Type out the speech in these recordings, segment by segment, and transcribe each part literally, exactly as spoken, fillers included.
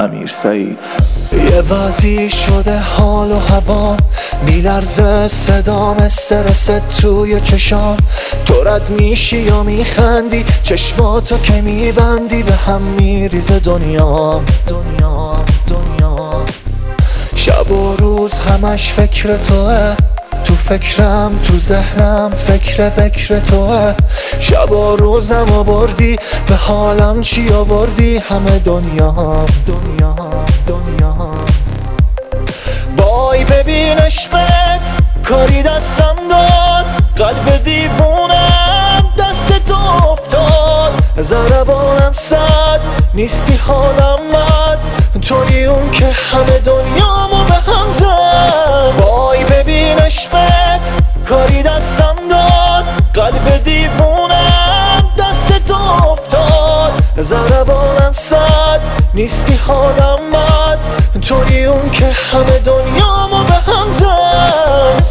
امیر سعید. یه وضعی شده حال و هوا، میلرزه صدام، استرس توی چشام. تو رد میشی یا میخندی، چشماتو که میبندی به هم میریزه دنیام دنیام دنیام. شب و روز همش فکر توه، تو فکرم تو ذهنم فکر بکر توه. شب و روزم آوردی، به حالم چی آوردی؟ همه دنیام دنیام دنیام. وای ببین عشقت کاری دستم داد، قلب دیوونم دست تو افتاد. ضربانم صد نیستی حالم بد، توی اون که همه دنیامو به هم زد. وای ببین عشقت کاری دستم داد، قلب دیوونم دست تو افتاد. ضربانم صد نیستی حالم بد، توی اون که همه دنیامو به هم زد.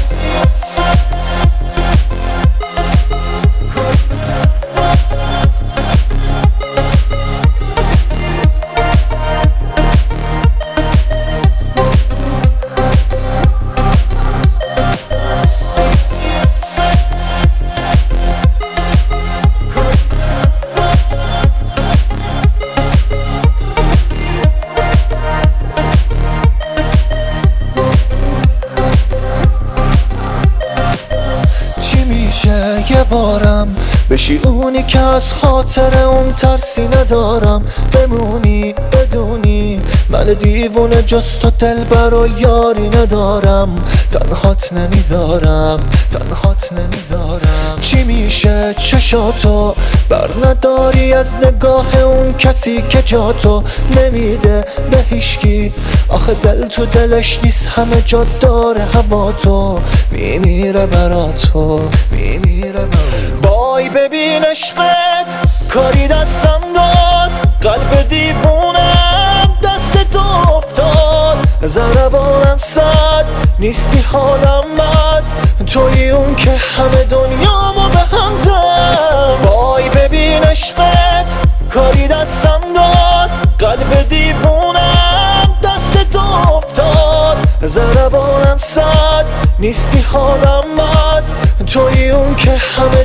یه بارم بشی اونی که از خاطر اون ترسی ندارم، بمونی بدونی من دیوونه جز تو دلبر و یاری ندارم. تنهات نمیذارم تنهات نمیذارم. چی میشه چشاتو بر نداری از نگاه اون کسی که جاتو نمیده به هیشکی؟ آخه دل تو دلش نیست، همه جا داره هوا تو، میمیره براتو میمیره براتو. وای ببین عشقت کاری دستم داد، قلب دیوونم دست تو افتاد. ضربانم صد نیستی حالم بد، توی اون که همه دنیامو به هم زد. وای ببین عشقت کاری دستم داد، قلب دیوونم دست تو افتاد. ضربانم صد نیستی حالم بد، توی اون که همه